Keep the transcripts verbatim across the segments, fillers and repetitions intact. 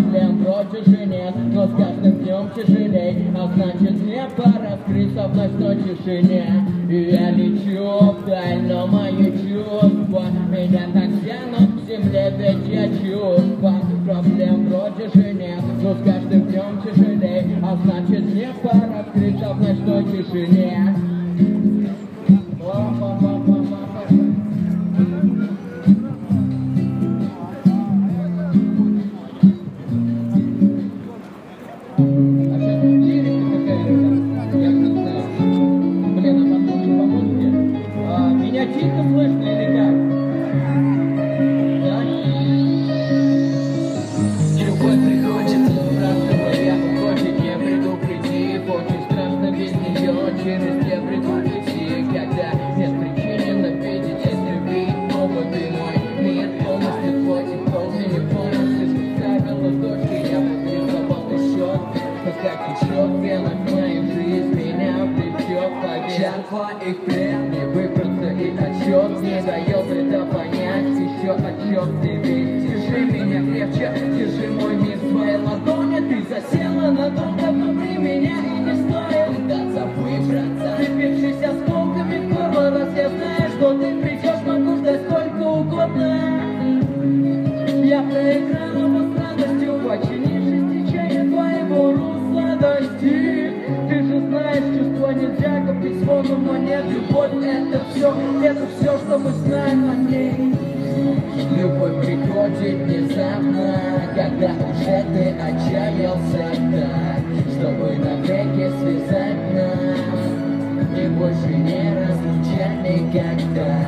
проблем вроде же нет, но с каждым днем тяжелей, а значит мне пора скрыться в ночной тишине. И я лечу вдаль, но мои чувства меня так тянут к земле, ведь я чувства. Проблем вроде же нет, но с каждым днем тяжелей, а значит мне пора скрыться в ночной тишине. Тихо слышно или как? Да? Любовь приходит, спрашивая, я уходит, не предупредив. Очень страшно без нее через те предупреди. Когда нет причины навидеть, если видеть новый ты мой мир полностью твой, и полный полностью ставила дочь, я подрисовал счет. Пока течет вена в мою жизнь, меня влечет, поверь, твоих плен не выбраться и отчет не дает это понять. Еще отчет тебе, держи меня крепче, держи мой мир в своей ладони. Ты засела надолго внутри меня и не стоит пытаться выбраться. Припившись осколками в горло, раз я знаю, что ты придешь, могу ждать сколько угодно. Я проиграла по странностью, починившись течение твоего русла достиг. Ты же знаешь, чувство нельзя купить звоном монет. Любовь это все, это все, что мы знаем о ней. Любовь приходит внезапно, когда уже ты отчаялся так, чтобы навеки связать нас и больше не разлучать никогда.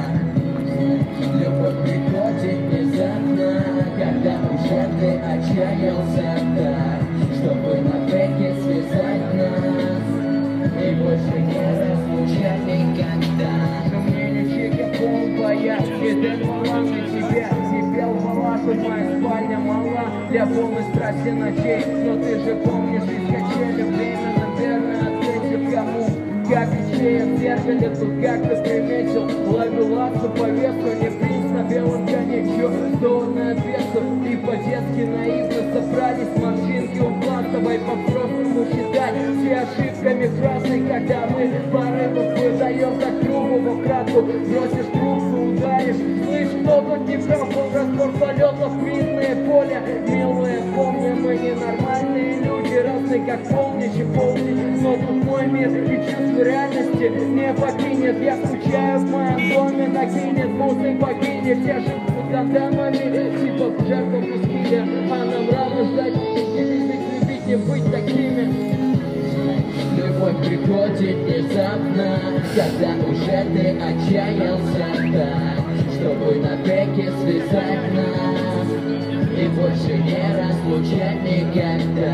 Любовь приходит внезапно, когда уже ты отчаялся так, чтобы навеки связать нас и больше не разлучать никогда. Но мне не чеки полбоя, и ты мала на тебя. Тебе лгала, что моя спальня мала для полной страсти ночей. Но ты же помнишь, и качели время, наверное, ответив кому. Как ячея в зеркале, тут как ты приметил, ловил лацу повестку, не принц на белом коне, черная песу. И по-детски наивно собрались морщинки у пластовой, по-взрослому считать все ошибками красной, когда мы порывов выдаем так трубу в кратку, бросишь трубку, ударишь, слышь, кто тут не прав, был разбор полетов, минное поле, милые, помни, мы ненормальные люди, разные как полнишь и полни, но тут мой мир и чувство реальности не покинет. Я скучаю в моем доме, накинет музык богини. Все живут гандамами, типа в жертву пустили, а нам рано ждать, любить и быть такими. Любовь приходит внезапно, когда уже ты отчаялся так, чтобы навеки связать нас и больше не разлучать никогда.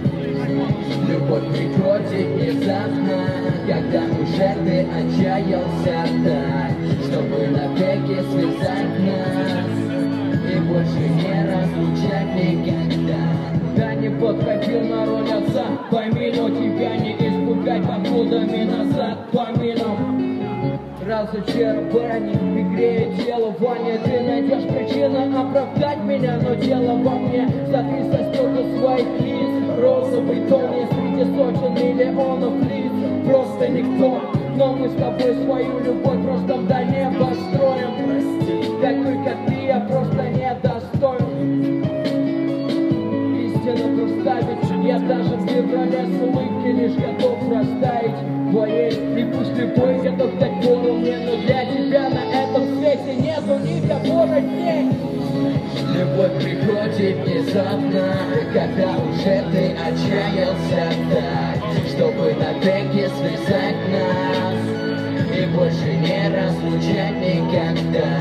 Любовь приходит внезапно, когда уже ты отчаялся так, чтобы навеки связать нас и больше не разлучать никогда. Да не подходил на роль отца, пойми, но тебя не испугать покудами назад по минам. Разочарование и греет тело в ванне. Ты найдешь причину оправдать меня, но дело во мне. Закрой со стекла своих лиц, розовый тон есть среди сотен миллионов лиц. Просто никто, но мы с тобой свою любовь просто до неба строим. Прости, такой как ты я просто недостоин истину проставить. Я даже в феврале с улыбки лишь готов растаять твоей. И пусть любой готов дать пору мне, но для тебя на этом свете нету никого родней. Любовь приходит внезапно, когда уже ты отчаялся так, чтобы навеки связать нас и больше не разлучать никогда.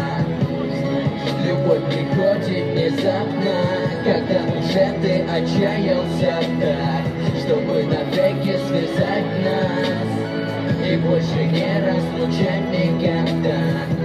Любовь приходит внезапно, когда уже ты отчаялся так, чтобы навеки связать нас и больше не разлучать никогда.